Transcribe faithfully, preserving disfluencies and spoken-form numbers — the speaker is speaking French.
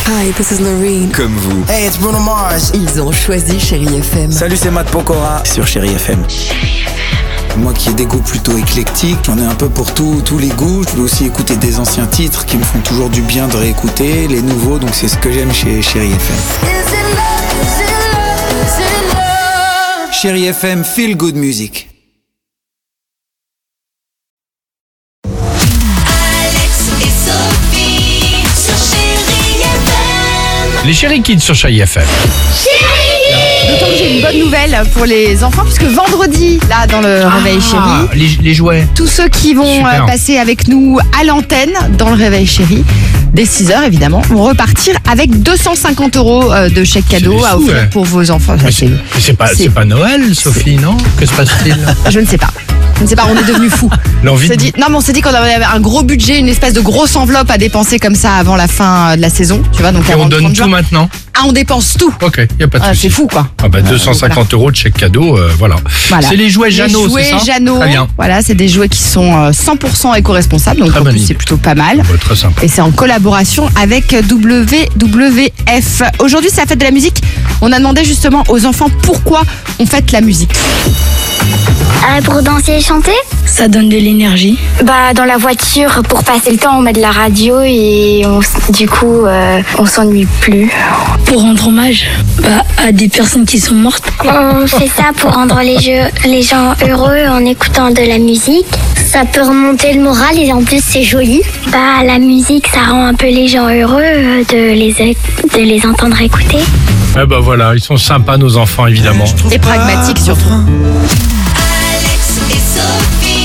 Hi, this is Noreen. Comme vous. Hey, it's Bruno Mars. Ils ont choisi Chérie F M. Salut, c'est Matt Pokora sur Chérie F M. Moi qui ai des goûts plutôt éclectiques, j'en ai un peu pour tout, tous les goûts. Je peux aussi écouter des anciens titres qui me font toujours du bien de réécouter, les nouveaux, donc c'est ce que j'aime chez Chérie F M. Chérie F M, feel good music. Les Chéri Kids sur Chéri F M. D'autant que j'ai une bonne nouvelle pour les enfants, puisque vendredi, là, dans le Réveil Chéri, Ah, les, les jouets. tous ceux qui vont Super. euh, passer avec nous à l'antenne, dans le Réveil Chéri, dès six heures évidemment, vont repartir avec deux cent cinquante euros euh, de chèque cadeau des à sous, offrir ouais. pour vos enfants. Mais C'est- c'est, mais c'est pas, c'est- c'est pas Noël, Sophie, non? Que se passe-t-il? Je ne sais pas. Je ne sais pas, on est devenus fous. L'envie On s'est de- dit, non, mais on s'est dit qu'on avait un gros budget, une espèce de grosse enveloppe à dépenser comme ça avant la fin de la saison, tu vois, donc Et avant on le donne trente tout juin. maintenant? Ah, on dépense tout. Ok, y a pas de Ah, souci. c'est fou, quoi. Ah bah deux cent cinquante euros de chèque cadeau, euh, voilà. Voilà. C'est les jouets Jeannot, Les jouets c'est ça? Jeannot, Très bien. voilà, c'est des jouets qui sont euh, cent pour cent éco-responsables, donc Très en bonne plus idée. c'est plutôt pas mal. Ouais, très sympa. Et c'est en collaboration avec W W F. Aujourd'hui, c'est la fête de la musique. On a demandé justement aux enfants pourquoi on fête la musique. Euh, pour danser et chanter? Ça donne de l'énergie. Bah dans la voiture, pour passer le temps, on met de la radio et on, s- du coup, euh, on s'ennuie plus. Pour rendre hommage bah, à des personnes qui sont mortes. On fait ça pour rendre les, jeux, les gens heureux en écoutant de la musique. Ça peut remonter le moral et en plus c'est joli. Bah la musique, ça rend un peu les gens heureux euh, de les, de les entendre écouter. Ah bah voilà, ils sont sympas nos enfants évidemment. Et pragmatique surtout. Alex et Sophie.